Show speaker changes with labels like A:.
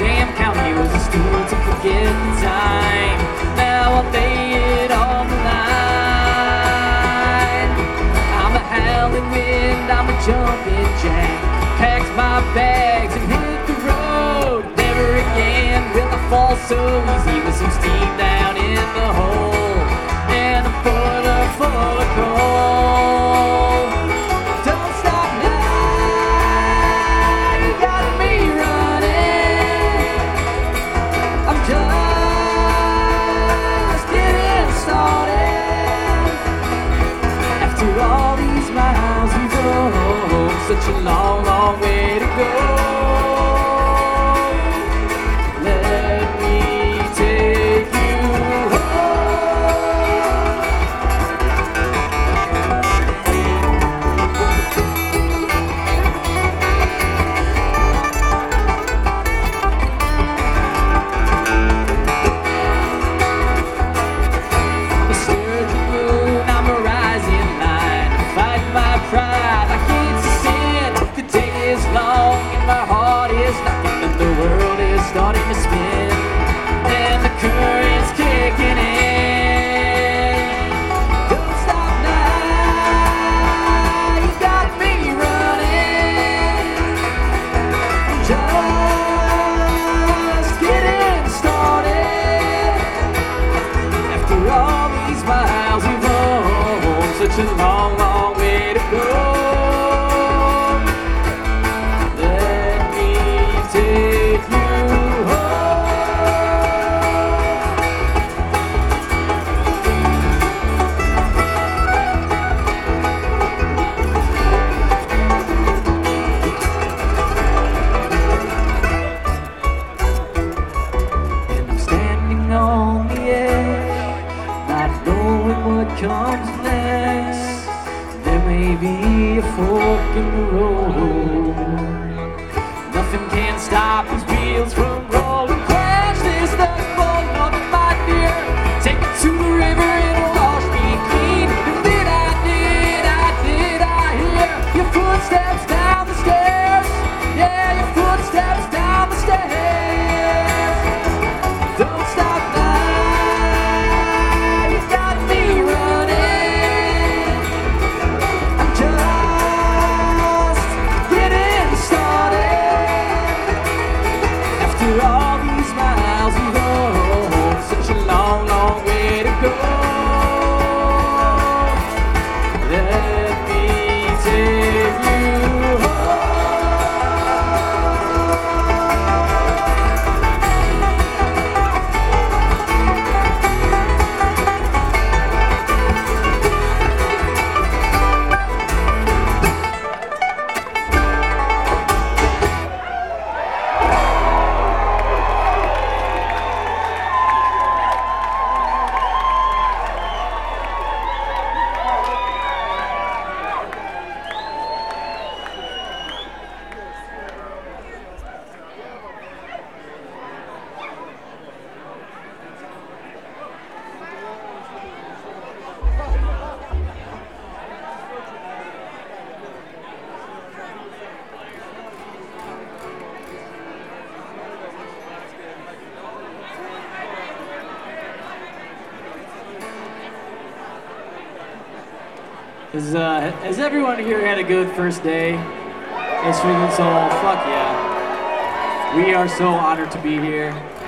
A: damn county was a stool to forget the time. Now I'll lay it on the line. I'm a howling wind, I'm a jumping jack. Packed my bags and hit the road. Never again will I fall so easy with some steam down in the hole and a boiler full of coal. Don't stop now, you got me running. I'm just getting started. After all these miles we drove, such a long, long way to go. Let me take you I'm a sturgeon moon, I'm a rising light. Fight my pride like it's a sin. The day is long and my heart is knocking, and the world is starting to spin, and the current's kicking in. Don't stop now, you got me running. I'm just getting started. After all these miles we've rolled, such a long, long way to go. Let me take you home. And I'm standing on the edge, not knowing what comes next. There may be a fork in the road. Nothing can stop these wheels from rolling. Crash this thug's full of it, my dear. Take it to the river, it'll wash me clean. And then I hear your footsteps down the stairs. Yeah, your footsteps down the stairs. Don't stop now, you got me running. I'm just getting started. After all these miles we rode, such a long, long way to go. Let me take you home. Has everyone here had a good first day? Instruments all, fuck yeah. We are so honored to be here.